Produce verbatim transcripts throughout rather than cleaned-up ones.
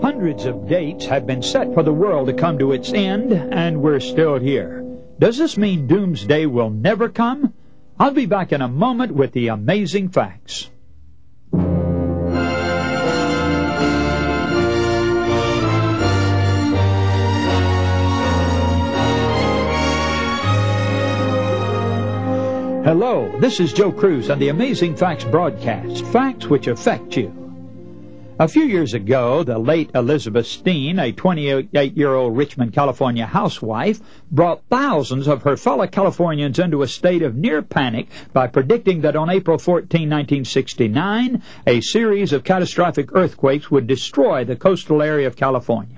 Hundreds of dates have been set for the world to come to its end, and we're still here. Does this mean doomsday will never come? I'll be back in a moment with the amazing facts. Hello, this is Joe Cruz on the Amazing Facts broadcast, facts which affect you. A few years ago, the late Elizabeth Steen, a twenty-eight-year-old Richmond, California housewife, brought thousands of her fellow Californians into a state of near panic by predicting that on April fourteenth, nineteen sixty-nine, a series of catastrophic earthquakes would destroy the coastal area of California.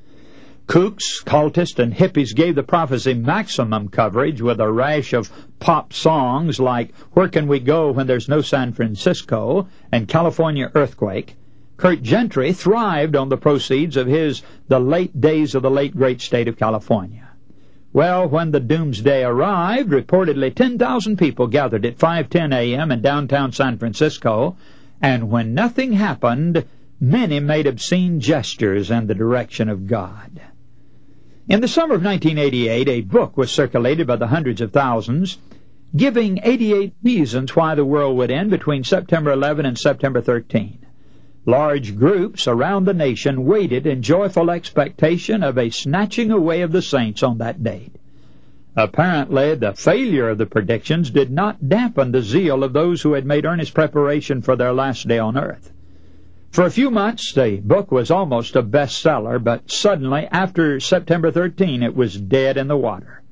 Kooks, cultists, and hippies gave the prophecy maximum coverage with a rash of pop songs like Where Can We Go When There's No San Francisco and California Earthquake. Kurt Gentry thrived on the proceeds of his The Late Days of the Late Great State of California. Well, when the doomsday arrived, reportedly ten thousand people gathered at five ten a.m. in downtown San Francisco, and when nothing happened, many made obscene gestures in the direction of God. In the summer of nineteen eighty-eight, a book was circulated by the hundreds of thousands, giving eighty-eight reasons why the world would end between September eleventh and September thirteenth. Large groups around the nation waited in joyful expectation of a snatching away of the saints on that date. Apparently, the failure of the predictions did not dampen the zeal of those who had made earnest preparation for their last day on earth. For a few months, the book was almost a bestseller, but suddenly, after September thirteenth, it was dead in the water.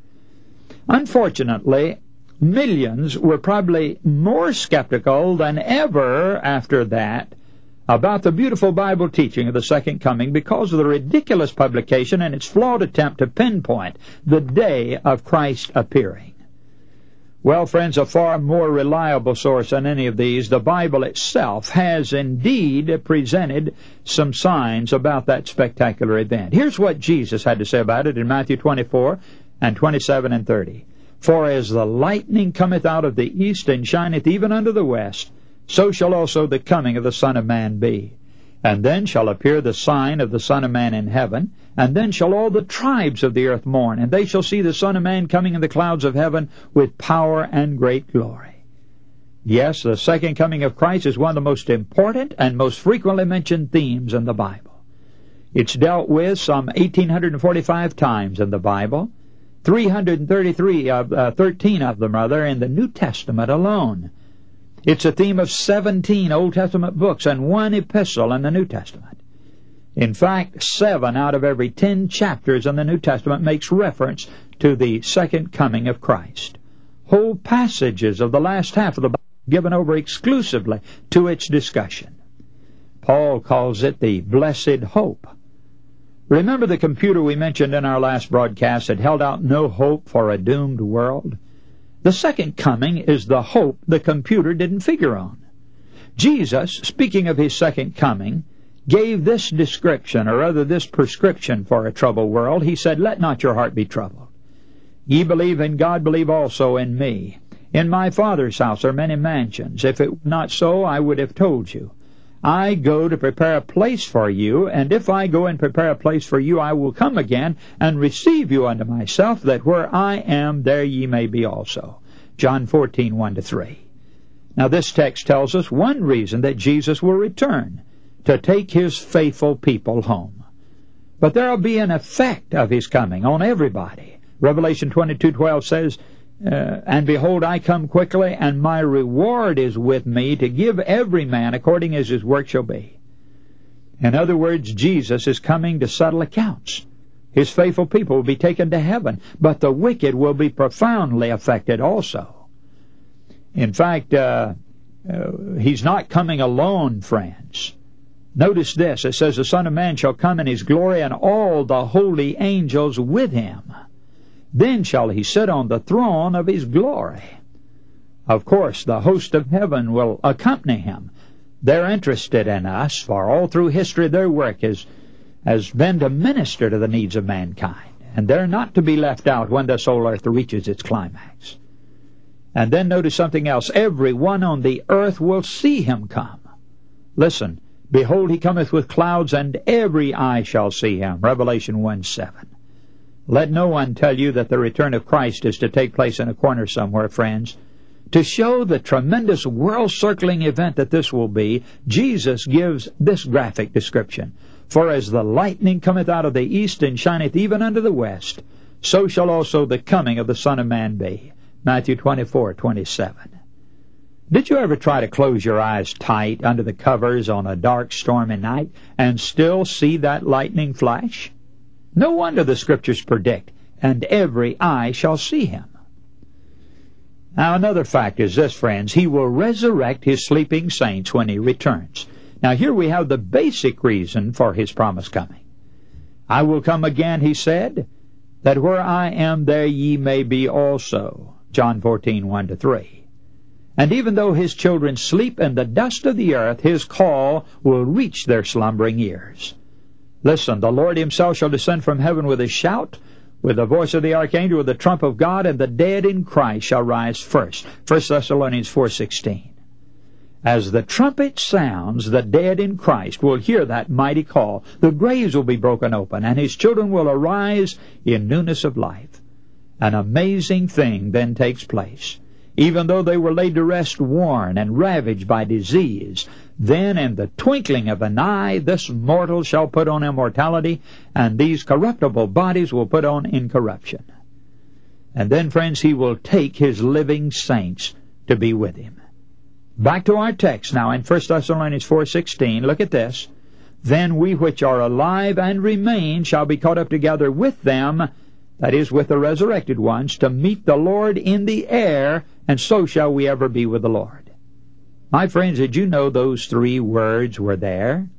Unfortunately, millions were probably more skeptical than ever after that about the beautiful Bible teaching of the Second Coming because of the ridiculous publication and its flawed attempt to pinpoint the day of Christ appearing. Well, friends, a far more reliable source than any of these, the Bible itself has indeed presented some signs about that spectacular event. Here's what Jesus had to say about it in Matthew twenty-four and twenty-seven and thirty. For as the lightning cometh out of the east and shineth even unto the west, so shall also the coming of the Son of Man be. And then shall appear the sign of the Son of Man in heaven, and then shall all the tribes of the earth mourn, and they shall see the Son of Man coming in the clouds of heaven with power and great glory. Yes, the second coming of Christ is one of the most important and most frequently mentioned themes in the Bible. It's dealt with some one thousand eight hundred forty-five times in the Bible, three hundred thirty-three of, uh, thirteen of them rather, in the New Testament alone. It's a theme of seventeen Old Testament books and one epistle in the New Testament. In fact, seven out of every ten chapters in the New Testament makes reference to the second coming of Christ. Whole passages of the last half of the Bible are given over exclusively to its discussion. Paul calls it the blessed hope. Remember the computer we mentioned in our last broadcast had held out no hope for a doomed world? The second coming is the hope the computer didn't figure on. Jesus, speaking of his second coming, gave this description, or rather this prescription for a troubled world. He said, Let not your heart be troubled. Ye believe in God, believe also in me. In my Father's house are many mansions. If it were not so, I would have told you. I go to prepare a place for you, and if I go and prepare a place for you, I will come again and receive you unto myself, that where I am, there ye may be also. John fourteen, one to three. Now this text tells us one reason that Jesus will return, to take his faithful people home. But there will be an effect of his coming on everybody. Revelation twenty-two twelve says, Uh, and behold, I come quickly, and my reward is with me to give every man according as his work shall be. In other words, Jesus is coming to settle accounts. His faithful people will be taken to heaven, but the wicked will be profoundly affected also. In fact, uh, uh, he's not coming alone, friends. Notice this. It says, The Son of Man shall come in his glory, and all the holy angels with him. Then shall he sit on the throne of his glory. Of course, the host of heaven will accompany him. They're interested in us, for all through history their work is, has been to minister to the needs of mankind. And they're not to be left out when this whole earth reaches its climax. And then notice something else. Everyone on the earth will see him come. Listen, Behold, he cometh with clouds, and every eye shall see him. Revelation one seven. Let no one tell you that the return of Christ is to take place in a corner somewhere, friends. To show the tremendous world-circling event that this will be, Jesus gives this graphic description. For as the lightning cometh out of the east, and shineth even unto the west, so shall also the coming of the Son of Man be. Matthew twenty-four twenty-seven. Did you ever try to close your eyes tight under the covers on a dark, stormy night and still see that lightning flash? No wonder the Scriptures predict, and every eye shall see him. Now, another fact is this, friends. He will resurrect his sleeping saints when he returns. Now, here we have the basic reason for his promised coming. I will come again, he said, that where I am, there ye may be also. John fourteen one to three. And even though his children sleep in the dust of the earth, his call will reach their slumbering ears. Listen, the Lord himself shall descend from heaven with a shout, with the voice of the archangel, with the trump of God, and the dead in Christ shall rise first. First Thessalonians four sixteen. As the trumpet sounds, the dead in Christ will hear that mighty call. The graves will be broken open, and his children will arise in newness of life. An amazing thing then takes place. Even though they were laid to rest worn and ravaged by disease, then in the twinkling of an eye this mortal shall put on immortality, and these corruptible bodies will put on incorruption. And then, friends, he will take his living saints to be with him. Back to our text now in First Thessalonians four sixteen. Look at this. Then we which are alive and remain shall be caught up together with them, that is, with the resurrected ones, to meet the Lord in the air, and so shall we ever be with the Lord. My friends, did you know those three words were there?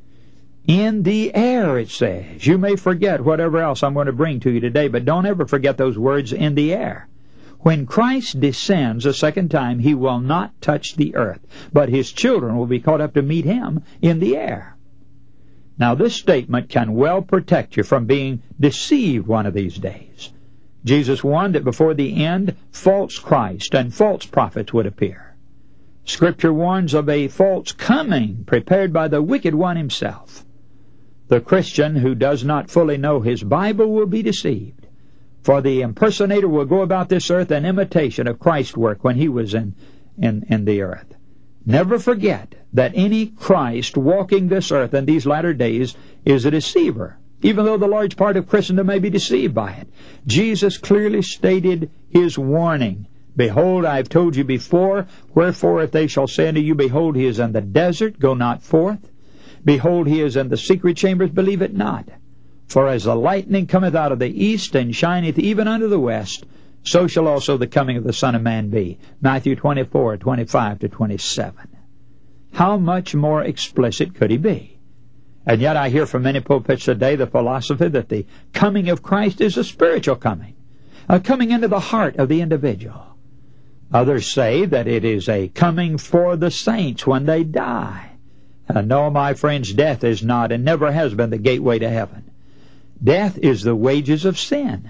In the air, it says. You may forget whatever else I'm going to bring to you today, but don't ever forget those words, in the air. When Christ descends a second time, he will not touch the earth, but his children will be caught up to meet him in the air. Now, this statement can well protect you from being deceived one of these days. Jesus warned that before the end, false Christ and false prophets would appear. Scripture warns of a false coming prepared by the wicked one himself. The Christian who does not fully know his Bible will be deceived, for the impersonator will go about this earth in imitation of Christ's work when he was in, in, in the earth. Never forget that any Christ walking this earth in these latter days is a deceiver, even though the large part of Christendom may be deceived by it. Jesus clearly stated his warning. Behold, I have told you before, wherefore if they shall say unto you, behold, he is in the desert, go not forth. Behold, he is in the secret chambers, believe it not. For as the lightning cometh out of the east, and shineth even unto the west, so shall also the coming of the Son of Man be. Matthew twenty-four twenty-five to twenty-seven. How much more explicit could he be? And yet I hear from many pulpits today the philosophy that the coming of Christ is a spiritual coming, a coming into the heart of the individual. Others say that it is a coming for the saints when they die. Uh, no, my friends, death is not and never has been the gateway to heaven. Death is the wages of sin.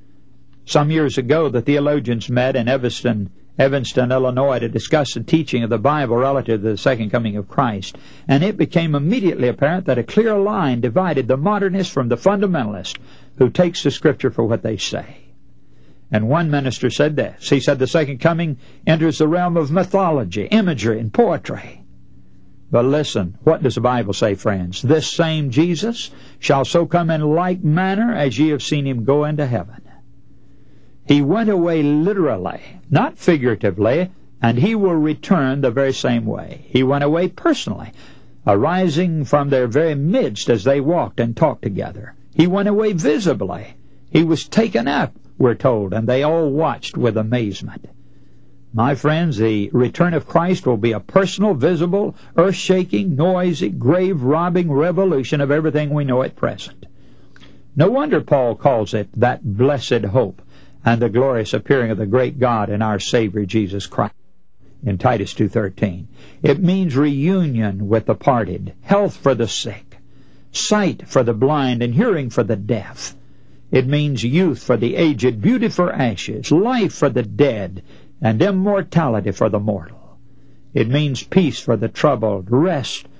Some years ago, the theologians met in Evanston, Evanston, Illinois, to discuss the teaching of the Bible relative to the second coming of Christ. And it became immediately apparent that a clear line divided the modernist from the fundamentalist who takes the Scripture for what they say. And one minister said this. He said the second coming enters the realm of mythology, imagery, and poetry. But listen, what does the Bible say, friends? This same Jesus shall so come in like manner as ye have seen him go into heaven. He went away literally, not figuratively, and he will return the very same way. He went away personally, arising from their very midst as they walked and talked together. He went away visibly. He was taken up, we're told, and they all watched with amazement. My friends, the return of Christ will be a personal, visible, earth-shaking, noisy, grave-robbing revolution of everything we know at present. No wonder Paul calls it that blessed hope and the glorious appearing of the great God and our Savior Jesus Christ in Titus two thirteen. It means reunion with the parted, health for the sick, sight for the blind, and hearing for the deaf. It means youth for the aged, beauty for ashes, life for the dead, and immortality for the mortal. It means peace for the troubled, rest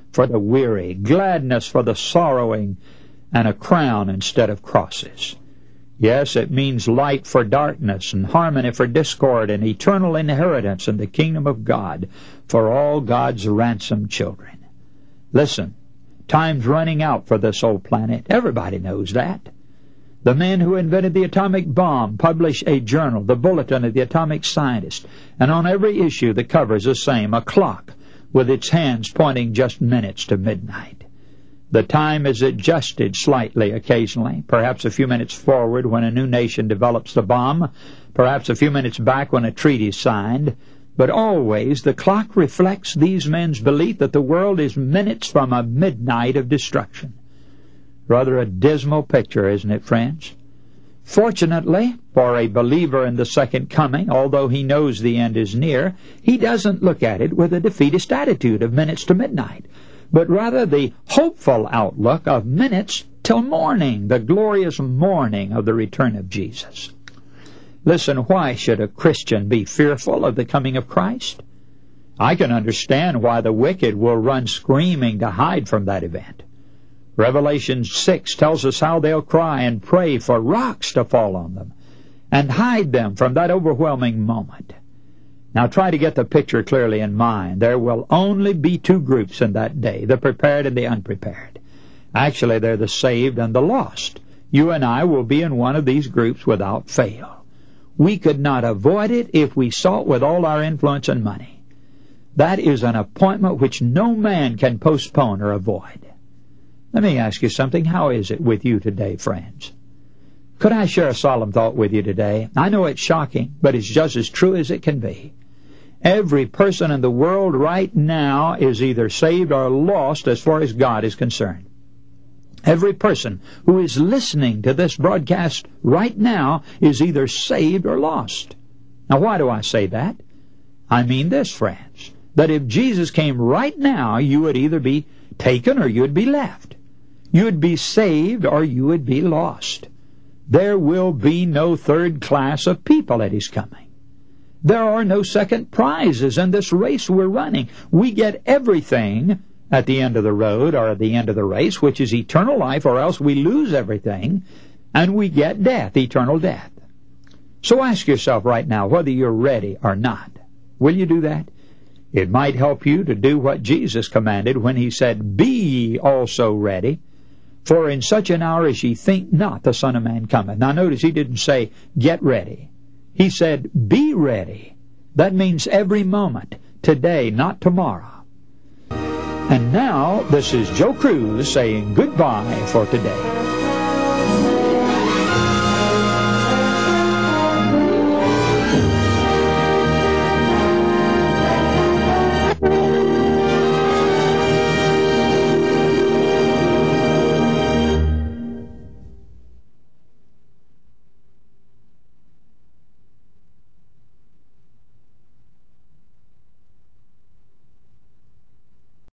for the weary, gladness for the sorrowing, and a crown instead of crosses. Yes, it means light for darkness, and harmony for discord, and eternal inheritance in the kingdom of God for all God's ransomed children. Listen, time's running out for this old planet. Everybody knows that. The men who invented the atomic bomb publish a journal, the Bulletin of the Atomic Scientist, and on every issue the cover is the same, a clock with its hands pointing just minutes to midnight. The time is adjusted slightly occasionally, perhaps a few minutes forward when a new nation develops the bomb, perhaps a few minutes back when a treaty is signed, but always the clock reflects these men's belief that the world is minutes from a midnight of destruction. Rather a dismal picture, isn't it, friends? Fortunately, for a believer in the second coming, although he knows the end is near, he doesn't look at it with a defeatist attitude of minutes to midnight, but rather the hopeful outlook of minutes till morning, the glorious morning of the return of Jesus. Listen, why should a Christian be fearful of the coming of Christ? I can understand why the wicked will run screaming to hide from that event. Revelation six tells us how they'll cry and pray for rocks to fall on them and hide them from that overwhelming moment. Now try to get the picture clearly in mind. There will only be two groups in that day, the prepared and the unprepared. Actually, they're the saved and the lost. You and I will be in one of these groups without fail. We could not avoid it if we sought with all our influence and money. That is an appointment which no man can postpone or avoid. Let me ask you something. How is it with you today, friends? Could I share a solemn thought with you today? I know it's shocking, but it's just as true as it can be. Every person in the world right now is either saved or lost as far as God is concerned. Every person who is listening to this broadcast right now is either saved or lost. Now, why do I say that? I mean this, friends, that if Jesus came right now, you would either be taken or you would be left. You would be saved or you would be lost. There will be no third class of people at His coming. There are no second prizes in this race we're running. We get everything at the end of the road or at the end of the race, which is eternal life, or else we lose everything, and we get death, eternal death. So ask yourself right now whether you're ready or not. Will you do that? It might help you to do what Jesus commanded when He said, "Be ye also ready, for in such an hour as ye think not, the Son of Man cometh." Now notice He didn't say, "Get ready." He said, "Be ready." That means every moment, today, not tomorrow. And now, this is Joe Cruz saying goodbye for today.